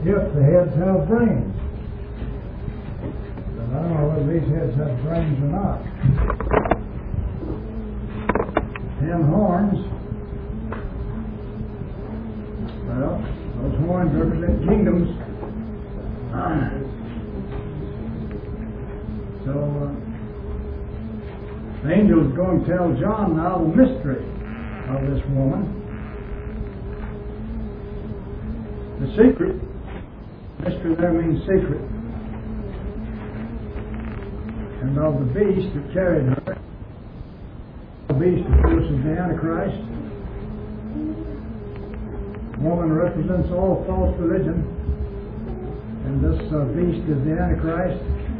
if the heads have brains. But I don't know whether these heads have brains or not. 10 horns. Well, those horns represent kingdoms. So, the angel is going to tell John now the mystery of this woman. The secret. Mystery there means secret. And of the beast that carried her. The beast, of course, is the Antichrist. Woman represents all false religion. And this beast is the Antichrist.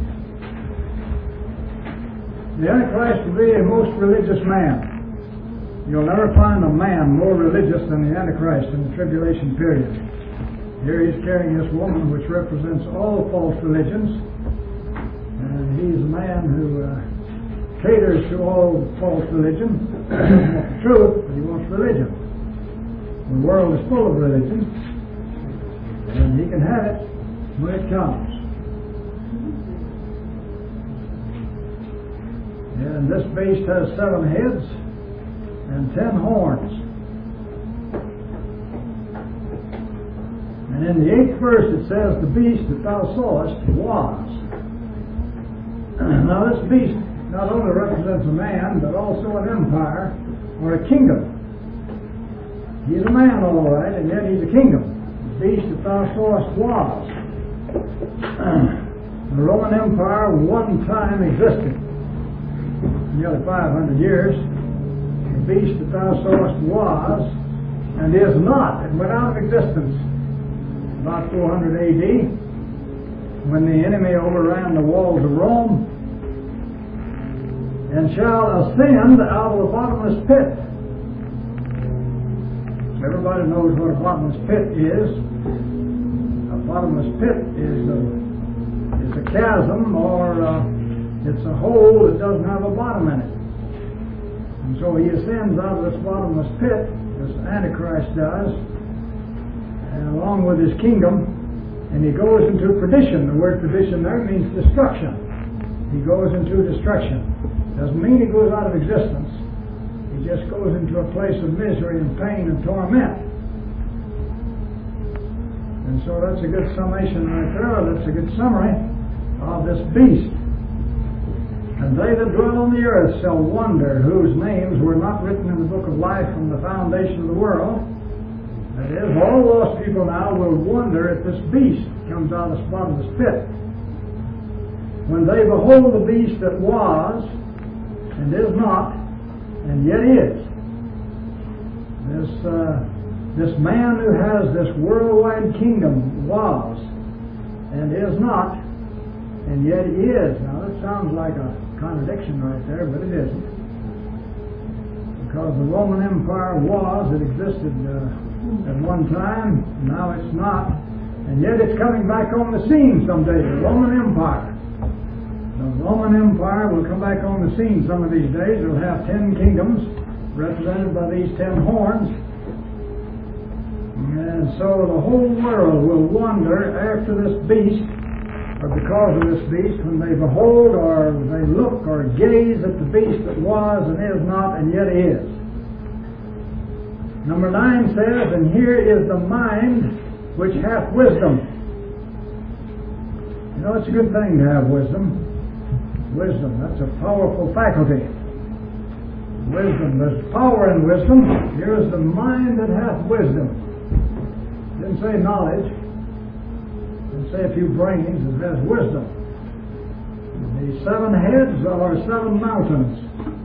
The Antichrist will be a most religious man. You'll never find a man more religious than the Antichrist in the tribulation period. Here he's carrying this woman which represents all false religions. And he's a man who caters to all false religion. He doesn't want the truth, but he wants religion. The world is full of religion. And he can have it when it comes. And this beast has 7 heads and 10 horns. And in the 8th verse it says, the beast that thou sawest was. Now this beast not only represents a man, but also an empire or a kingdom. He's a man all right, and yet he's a kingdom. The beast that thou sawest was. The Roman Empire one time existed. Nearly 500 years. The beast that thou sawest was and is not. It went out of existence about 400 AD when the enemy overran the walls of Rome, and shall ascend out of the bottomless pit. Everybody knows what a bottomless pit is. A bottomless pit is a chasm, or it's a hole that doesn't have a bottom in it. And so he ascends out of this bottomless pit, as Antichrist does, and along with his kingdom, and he goes into perdition. The word perdition there means destruction. He goes into destruction. Doesn't mean he goes out of existence. He just goes into a place of misery and pain and torment. And so that's a good summation right there. That's a good summary of this beast. And they that dwell on the earth shall wonder, whose names were not written in the book of life from the foundation of the world. That is, all lost people now will wonder if this beast comes out of this bottomless pit. When they behold the beast that was, and is not, and yet is. This man who has this worldwide kingdom was, and is not, and yet is. Now that sounds like a contradiction right there, but it isn't. Because the Roman Empire was, it existed at one time, now it's not, and yet it's coming back on the scene someday, the Roman Empire. The Roman Empire will come back on the scene some of these days. It'll have 10 kingdoms represented by these 10 horns. And so the whole world will wonder after this beast, or because of this beast, when they behold or they look or gaze at the beast that was and is not and yet is. Number 9 says, and here is the mind which hath wisdom. You know, it's a good thing to have wisdom. Wisdom, that's a powerful faculty. Wisdom, there's power in wisdom. Here is the mind that hath wisdom. Didn't say knowledge. Didn't say a few brains. It has wisdom. The 7 heads are 7 mountains.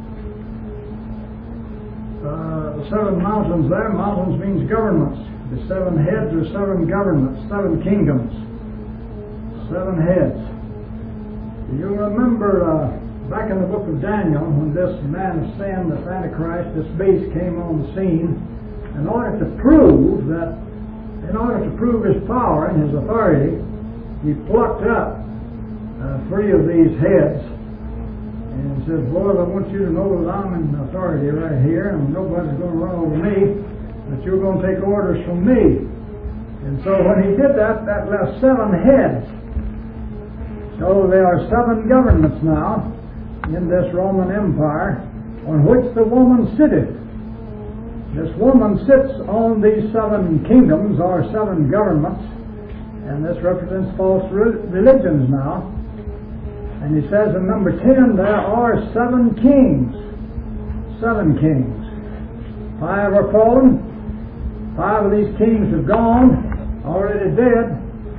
The 7 mountains there, mountains means governments. The 7 heads are 7 governments, 7 kingdoms. 7 heads. You remember back in the book of Daniel, when this man of sin, this Antichrist, this beast came on the scene, in order to prove his power and his authority, he plucked up 3 of these heads and said, Lord, I want you to know that I'm in authority right here, and nobody's going to run over me, but you're going to take orders from me. And And so when he did that, that left 7 heads. So there are 7 governments now in this Roman Empire on which the woman sitteth. This woman sits on these 7 kingdoms or 7 governments, and this represents false religions now. And he says in number 10 there are 7 kings. 7 kings. 5 are fallen. 5 of these kings have gone, already dead.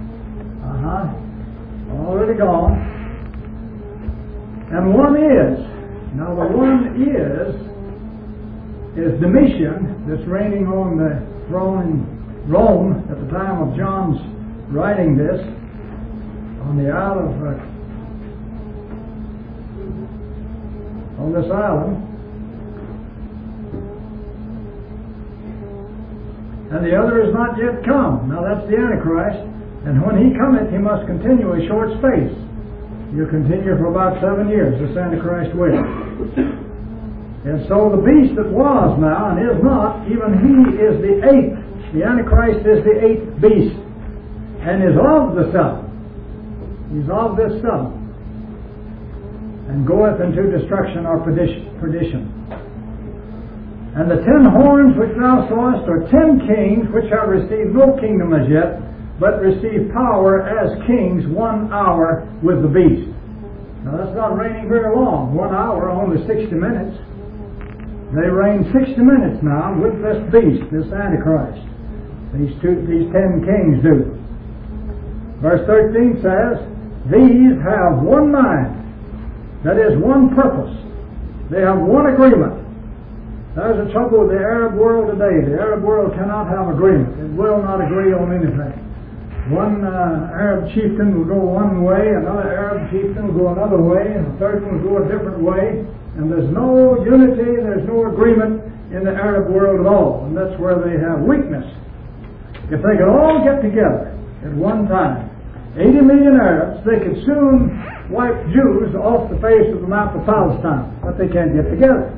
Already gone. And one is. Now the one is Domitian, that's reigning on the throne in Rome at the time of John's writing this, on the Isle of on this island. And the other is not yet come. Now that's the Antichrist. And when he cometh, he must continue a short space. He'll continue for about 7 years, this Antichrist will. And so the beast that was now and is not, even he is the 8th. The Antichrist is the 8th beast. And is of the 7th. He's of this 7th. And goeth into destruction or perdition. And the 10 horns which thou sawest are 10 kings which have received no kingdom as yet, but receive power as kings 1 hour with the beast. Now that's not reigning very long. 1 hour, only 60 minutes. They reign 60 minutes now with this beast, this Antichrist. These 10 kings do. Verse 13 says, these have one mind. That is, one purpose. They have one agreement. There's a trouble with the Arab world today. The Arab world cannot have agreement. It will not agree on anything. One Arab chieftain will go one way, another Arab chieftain will go another way, and a third one will go a different way. And there's no unity, there's no agreement in the Arab world at all. And that's where they have weakness. If they could all get together at one time, 80 million Arabs, they could soon wipe Jews off the face of the map of Palestine. But they can't get together.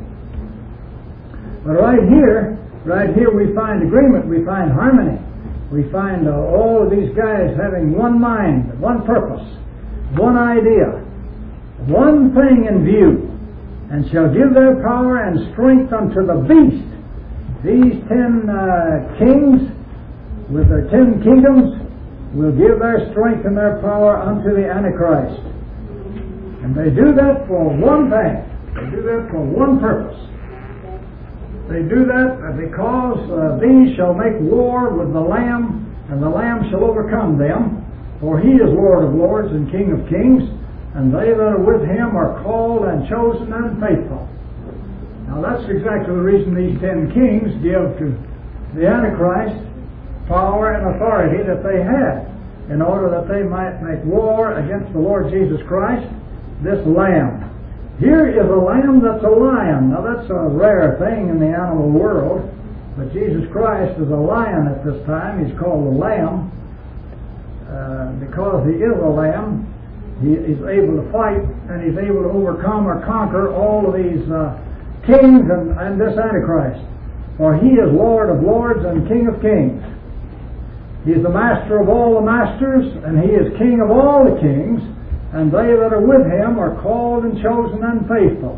But right here we find agreement, we find harmony. We find all of these guys having one mind, one purpose, one idea, one thing in view, and shall give their power and strength unto the beast. These 10 kings with their 10 kingdoms will give their strength and their power unto the Antichrist. And they do that for one thing. They do that for one purpose. They do that because these shall make war with the Lamb, and the Lamb shall overcome them. For he is Lord of lords and King of kings, and they that are with him are called and chosen and faithful. Now that's exactly the reason these 10 kings give to the Antichrist power and authority that they had, in order that they might make war against the Lord Jesus Christ, this Lamb. Here is a lamb that's a lion. Now that's a rare thing in the animal world, but Jesus Christ is a lion at this time. He's called a lamb. Because he is a lamb, he is able to fight, and he's able to overcome or conquer all of these kings and this Antichrist. For he is Lord of lords and King of kings. He is the master of all the masters, and he is King of all the kings. And they that are with him are called and chosen and faithful.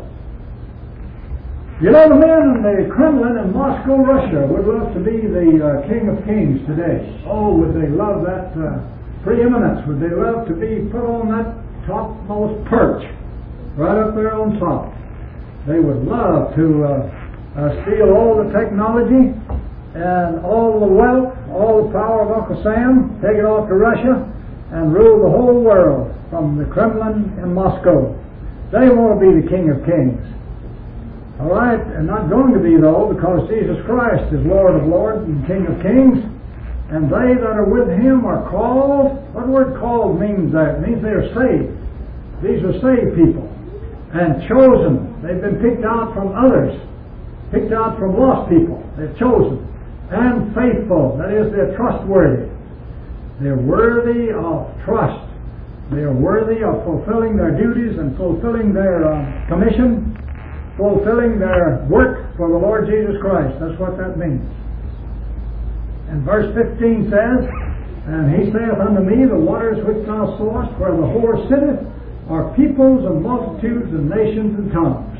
You know, the men in the Kremlin in Moscow, Russia, would love to be the King of Kings today. Oh, would they love that preeminence? Would they love to be put on that topmost perch, right up there on top? They would love to steal all the technology and all the wealth, all the power of Uncle Sam, take it off to Russia, and rule the whole world from the Kremlin in Moscow. They want to be the King of Kings. All right, and not going to be, though, because Jesus Christ is Lord of lords and King of kings, and they that are with him are called. What word called means that? It means they are saved. These are saved people. And chosen. They've been picked out from others. Picked out from lost people. They're chosen. And faithful. That is, they're trustworthy. They're worthy of trust. They are worthy of fulfilling their duties and fulfilling their commission, fulfilling their work for the Lord Jesus Christ. That's what that means. And verse 15 says, And he saith unto me, the waters which thou sawest, where the whore sitteth, are peoples and multitudes and nations and tongues.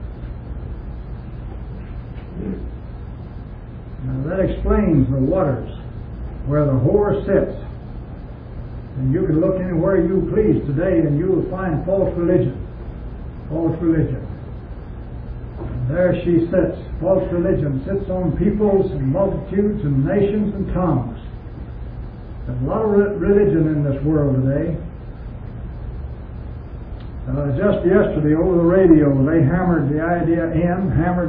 Now that explains the waters where the whore sits. And you can look anywhere you please today and you will find false religion. False religion. And there she sits. False religion sits on peoples and multitudes and nations and tongues. There's a lot of religion in this world today. Just yesterday over the radio they hammered the idea in,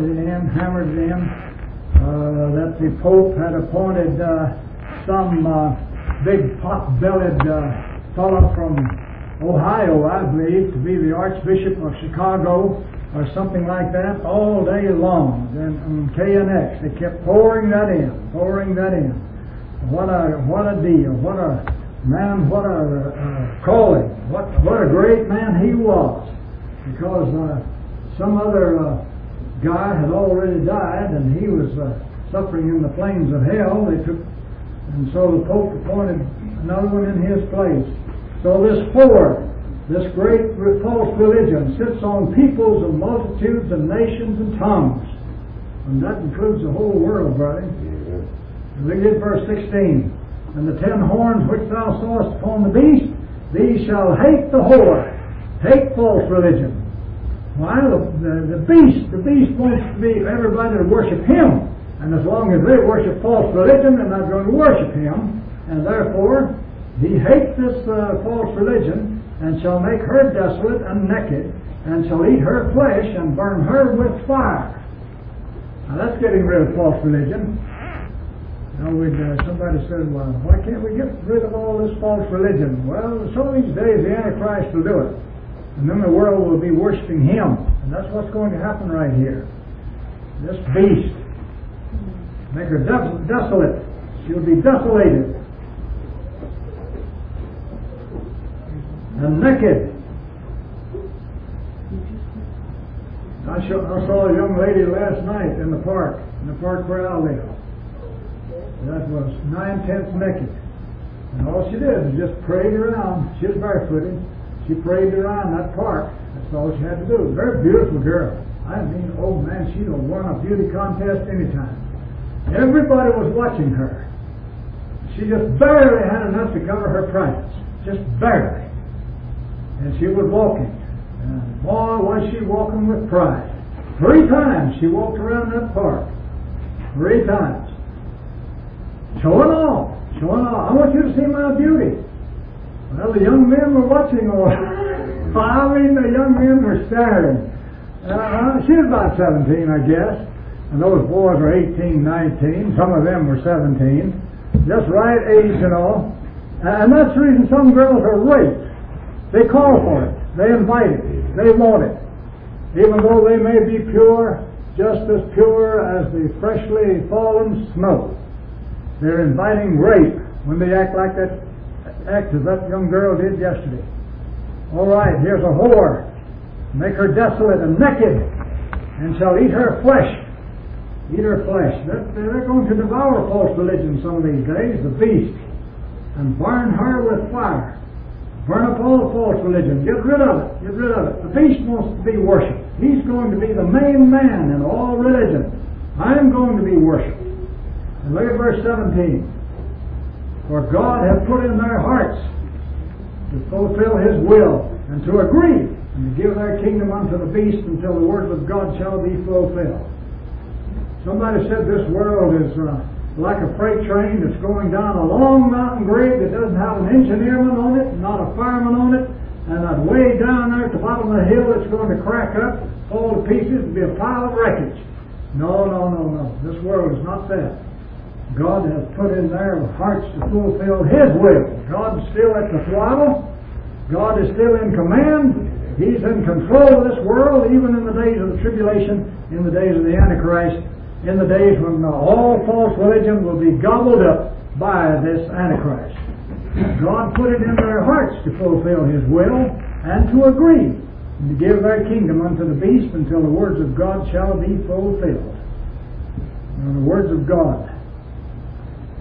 that the Pope had appointed some big pot-bellied fellow from Ohio, I believe, to be the Archbishop of Chicago or something like that all day long. Then on KNX they kept pouring that in. What a deal! What a man! What a calling! What a great man he was! Because some other guy had already died, and he was suffering in the flames of hell. And so the Pope appointed another one in his place. So this great false religion, sits on peoples and multitudes and nations and tongues, and that includes the whole world, brother. Look at verse 16. And the 10 horns which thou sawest upon the beast, these shall hate the whore, hate false religion. Why? The beast wants to be everybody to worship him. And as long as they worship false religion, they're not going to worship him. And therefore, he hates this false religion, and shall make her desolate and naked, and shall eat her flesh, and burn her with fire. Now that's getting rid of false religion. Now, somebody said, well, why can't we get rid of all this false religion? Well, some of these days the Antichrist will do it. And then the world will be worshiping him. And that's what's going to happen right here. This beast. Make her desolate. She'll be desolated. And naked. I saw a young lady last night in the park where I live. That was 9/10 naked. And all she did was just parade around. She was barefooted. She paraded around that park. That's all she had to do. Very beautiful girl. I mean, oh man, she'd have won a beauty contest anytime. Everybody was watching her. She just barely had enough to cover her privates. Just barely. And she was walking. And boy, was she walking with pride. 3 times she walked around that park. 3 times. Showing off. I want you to see my beauty. Well, the young men were watching her. The young men were staring. She was about 17, I guess. And those boys were 18, 19. Some of them were 17. Just right age and all. And that's the reason some girls are raped. They call for it. They invite it. They want it. Even though they may be pure, just as pure as the freshly fallen snow. They're inviting rape when they act like that, as that young girl did yesterday. All right, here's a whore. Make her desolate and naked, and shall eat her flesh. Eat her flesh. They're going to devour false religion some of these days, the beast, and burn her with fire. Burn up all false religion. Get rid of it. The beast wants to be worshipped. He's going to be the main man in all religion. I'm going to be worshipped. And look at verse 17. For God hath put in their hearts to fulfill his will, and to agree, and to give their kingdom unto the beast until the words of God shall be fulfilled. Somebody said this world is like a freight train that's going down a long mountain grade that doesn't have an engineerman on it, not a fireman on it, and that way down there at the bottom of the hill it's going to crack up, fall to pieces, and be a pile of wreckage. No. This world is not that. God has put in their hearts to fulfill his will. God's still at the throttle. God is still in command. He's in control of this world, even in the days of the tribulation, in the days of the Antichrist, in the days when all false religion will be gobbled up by this Antichrist. God put it in their hearts to fulfill his will and to agree and to give their kingdom unto the beast until the words of God shall be fulfilled. Now, the words of God.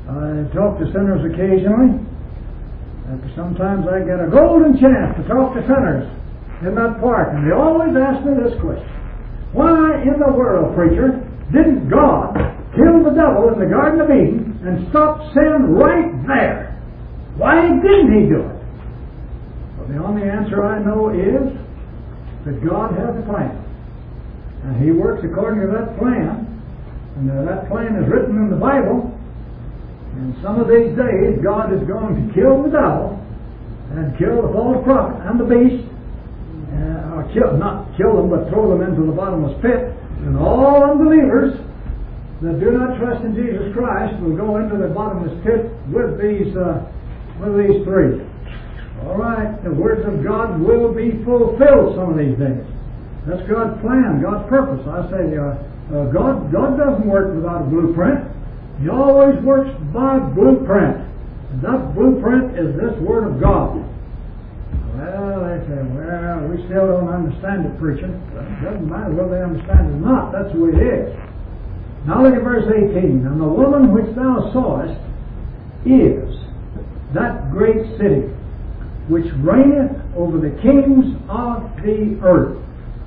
I talk to sinners occasionally. Sometimes I get a golden chance to talk to sinners in that park, and they always ask me this question: why in the world, preacher, didn't God kill the devil in the Garden of Eden and stop sin right there? Why didn't He do it? Well, the only answer I know is that God has a plan, and He works according to that plan, and that plan is written in the Bible. And some of these days, God is going to kill the devil and kill the false prophet and the beast, or not kill them, but throw them into the bottomless pit. And all unbelievers that do not trust in Jesus Christ will go into the bottomless pit with these three. All right, the words of God will be fulfilled some of these days. That's God's plan, God's purpose. I say, God doesn't work without a blueprint. He always works by blueprint. And that blueprint is this Word of God. Well, they say, well, we still don't understand it, preacher. But it doesn't matter whether they understand it or not. That's the way it is. Now look at verse 18. And the woman which thou sawest is that great city which reigneth over the kings of the earth.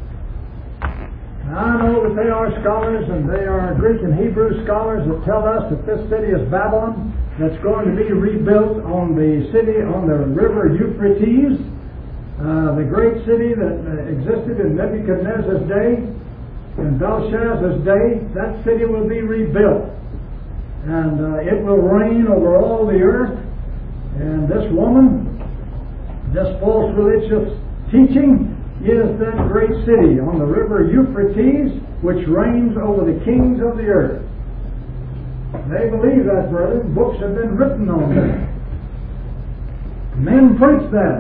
I know that they are scholars, and they are Greek and Hebrew scholars that tell us that this city is Babylon, that's going to be rebuilt on the river Euphrates, the great city that existed in Nebuchadnezzar's day, in Belshazzar's day. That city will be rebuilt, and it will reign over all the earth. And this woman, this false religious teaching, is that great city on the river Euphrates, which reigns over the kings of the earth. They believe that, brother. Books have been written on that. Men preach that.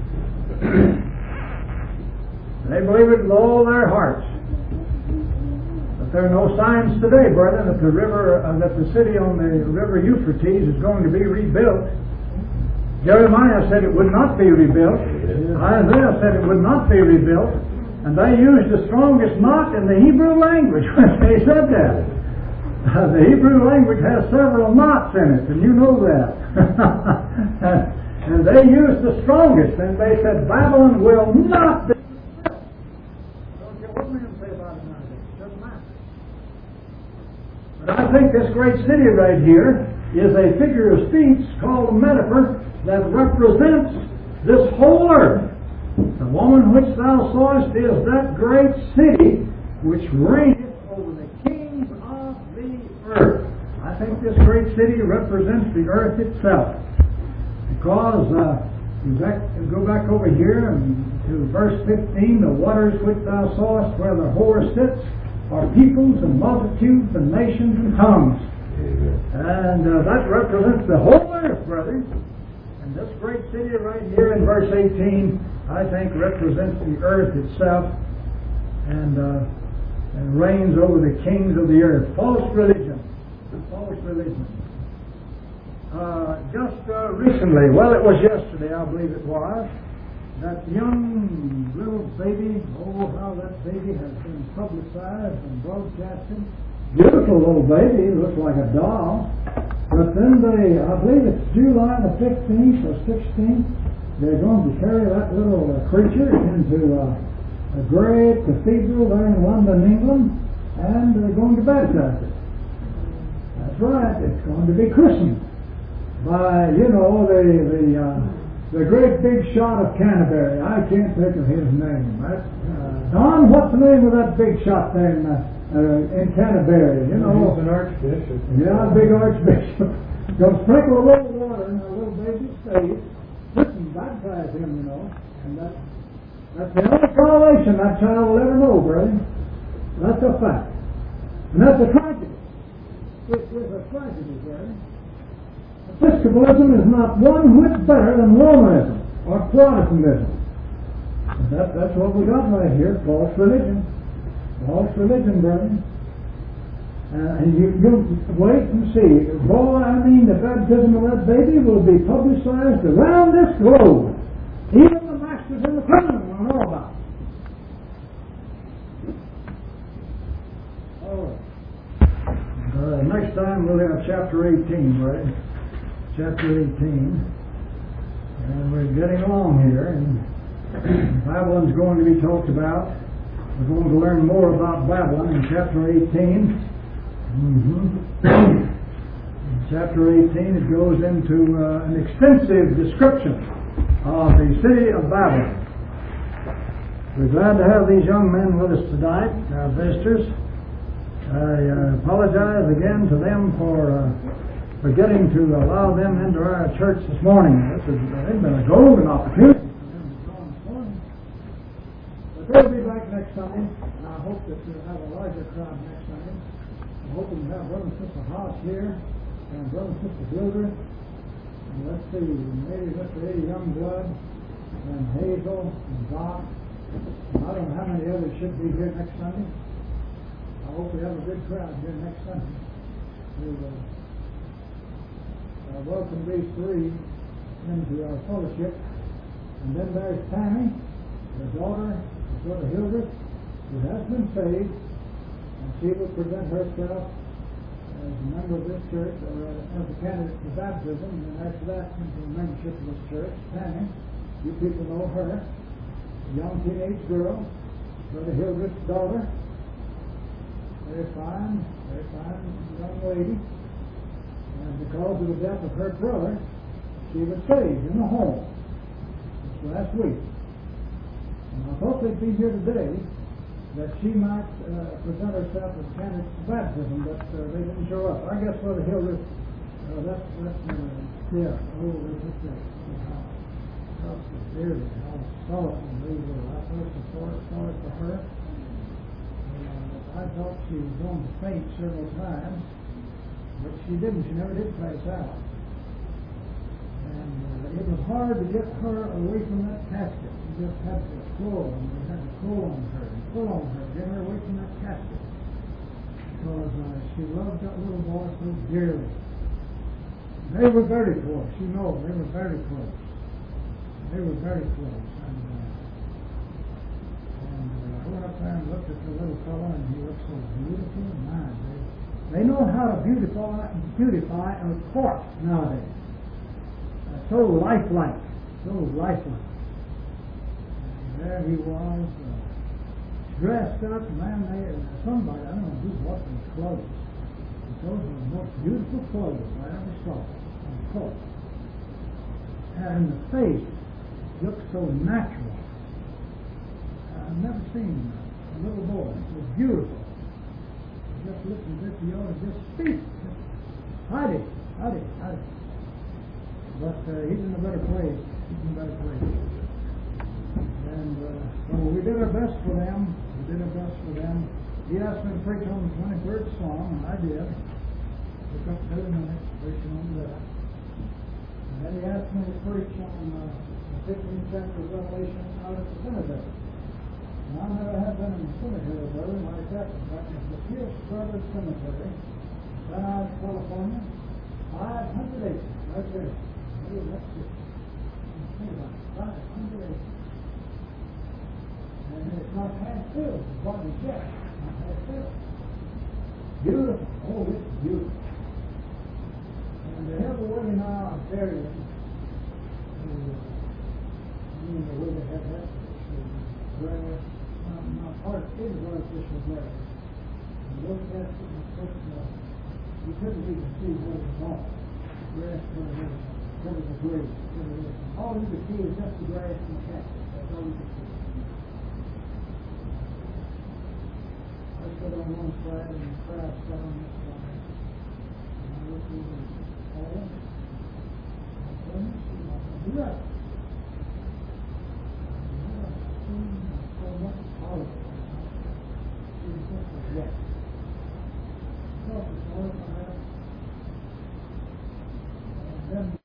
They believe it with all their hearts. But there are no signs today, brother, that the city on the river Euphrates is going to be rebuilt. Jeremiah said it would not be rebuilt. Isaiah said it would not be rebuilt. And they used the strongest knot in the Hebrew language when they said that. The Hebrew language has several knots in it, and you know that. and they used the strongest, and they said Babylon will not be rebuilt. Don't care what men say about it nowadays. It doesn't matter. But I think this great city right here is a figure of speech called a metaphor that represents this whole earth. The woman which thou sawest is that great city which reigneth over the kings of the earth. I think this great city represents the earth itself. Because, go back over here to verse 15, the waters which thou sawest where the whore sits are peoples and multitudes and nations and tongues. And that represents the whole earth, brothers. And this great city right here in verse 18, I think, represents the earth itself and reigns over the kings of the earth. False religion. False religion. Just recently, well, it was yesterday, I believe it was, that young little baby, oh, how that baby has been publicized and broadcasted. Beautiful little baby, looks like a doll. But then I believe it's July the 15th or 16th, they're going to carry that little creature into a great cathedral there in London, England, and they're going to baptize it. That's right, it's going to be christened by, the great big shot of Canterbury. I can't think of his name. Don, what's the name of that big shot there in Canterbury? You know, he's an archbishop. Yeah, a big archbishop. Go sprinkle a little water in a little baby's face, listen, baptize him, you know, and that's the only salvation that child will ever know, brother. That's a fact, and that's a tragedy. It is a tragedy, brother. Episcopalism is not one whit better than Romanism or Protestantism. That's what we got right here, false religion. False religion, brother. And you wait and see. Boy, I mean, the baptism of that baby will be publicized around this globe. Even the masters in the kingdom will know about it. All right. Next time time we'll have chapter 18 read. Chapter 18. And we're getting along here, and Babylon's going to be talked about. We're going to learn more about Babylon in chapter 18. In chapter 18 it goes into an extensive description of the city of Babylon. We're glad to have these young men with us tonight, our visitors. I apologize again to them for getting to allow them into our church this morning. This has been a golden opportunity for them to come this morning. But they'll be back next Sunday, and I hope that we'll have a larger crowd next Sunday. I'm hoping to have Brother and Sister House here, and Brother and Sister Hilder, and let's see, maybe Mr. Eddie Youngblood, and Hazel, and Doc. I don't know how many others should be here next Sunday. I hope we have a good crowd here next Sunday. We'll welcome these three into our fellowship. And then there's Tammy, the daughter of Brother Hildreth, who has been saved, and she will present herself as a member of this church, or as a candidate for baptism, and then after that into the membership of this church. Tammy, you people know her, a young teenage girl, Brother Hildreth's daughter, very fine young lady. And because of the death of her brother, she was saved in the home this last week. And I thought they'd be here today that she might present herself as a candidate for baptism, but they didn't show up. I guess Brother Hildreth, that's yeah, there's just how severely, how sorrowful they were. I felt so sorry for her. I thought she was going to faint several times, but she didn't. She never did pass out. And it was hard to get her away from that casket. We just had to pull, and we had to pull on her, get her away from that casket. Because she loved that little boy so dearly. They were very close. You know, they were very close. They were very close. I went up there and looked at the little fellow, and he looked so beautiful and nice. They know how to beautify a corpse nowadays. So lifelike. And there he was, dressed up, man. Somebody, I don't know who bought those clothes, but those were the most beautiful clothes I ever saw on a corpse. And the face looked so natural. I've never seen a little boy so beautiful. Just looked as if he ought to just speak. Hide it. But he's in a better place. And so we did our best for them. He asked me to preach on the 23rd Psalm, and I did. Took up 30 minutes preaching on that. And then he asked me to preach on the 15th chapter of Revelation out at the cemetery. I never have been in the cemetery, brother, like that. But it's the Pierce Brothers Cemetery, San Isles, California, 500 acres, right there. That's it. Think about it, 500 acres. And it's not half filled, it's partly checked, not half filled. Beautiful, oh, it's beautiful. And they have a way now of burying, the way they have that, grass. My heart is artificial grass. And look at it, you couldn't even see what it was on. Grass covered the grave. All you could see is just the grass and the cactus. That's all you could see. I stood on one side and the crowd sat on this side. And I looked over at Paul. I told him, you're right.